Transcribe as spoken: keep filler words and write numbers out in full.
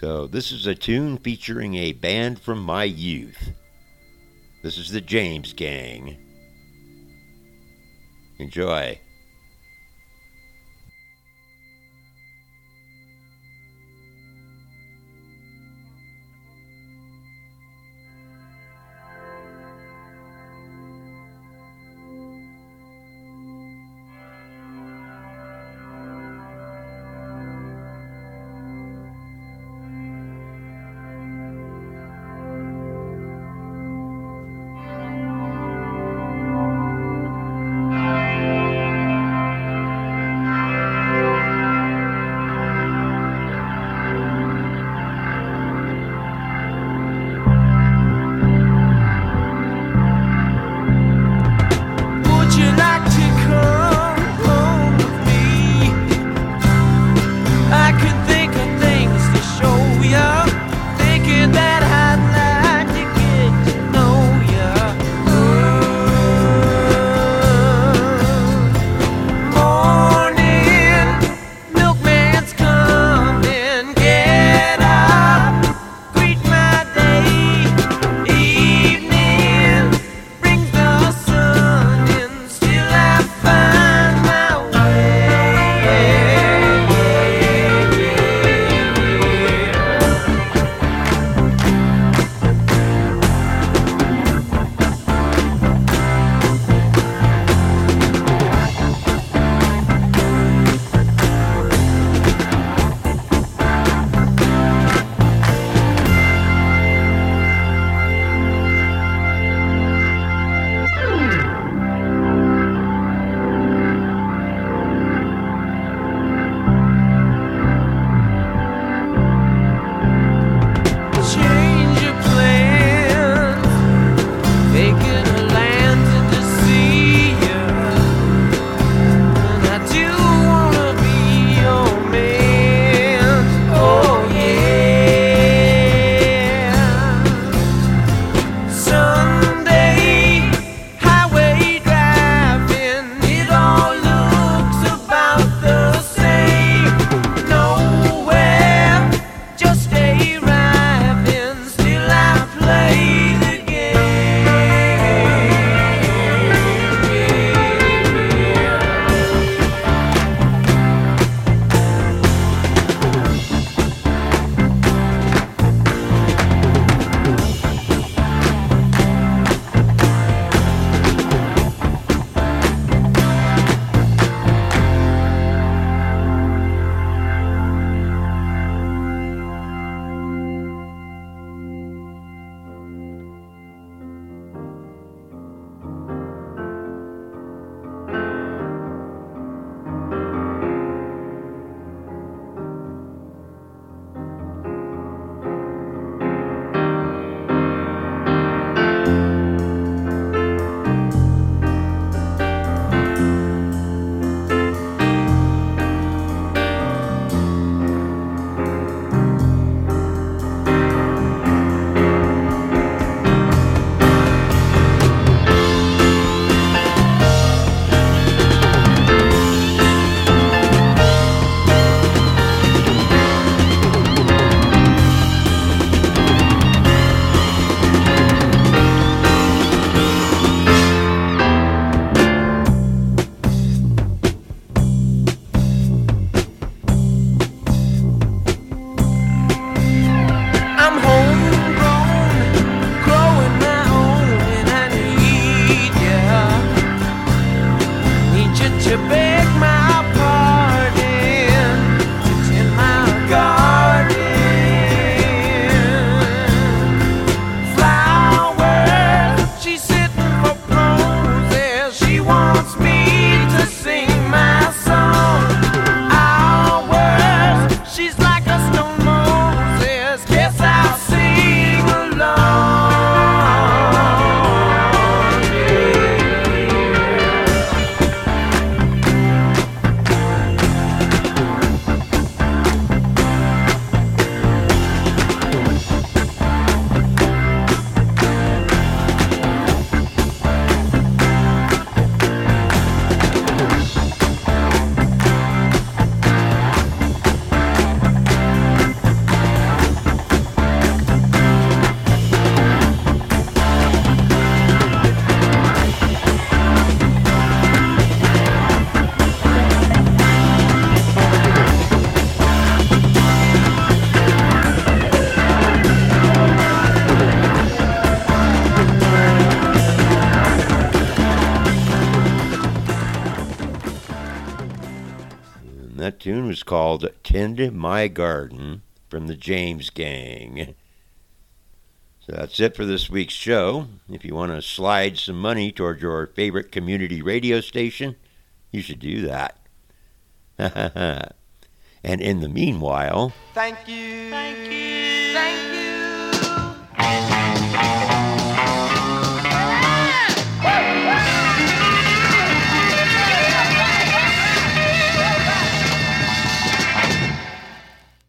So this is a tune featuring a band from my youth. This is the James Gang. Enjoy. tune was called Tend My Garden from the James Gang. So that's it for this week's show. If you want to slide some money toward your favorite community radio station, you should do that. And in the meanwhile, thank you, thank you, thank you.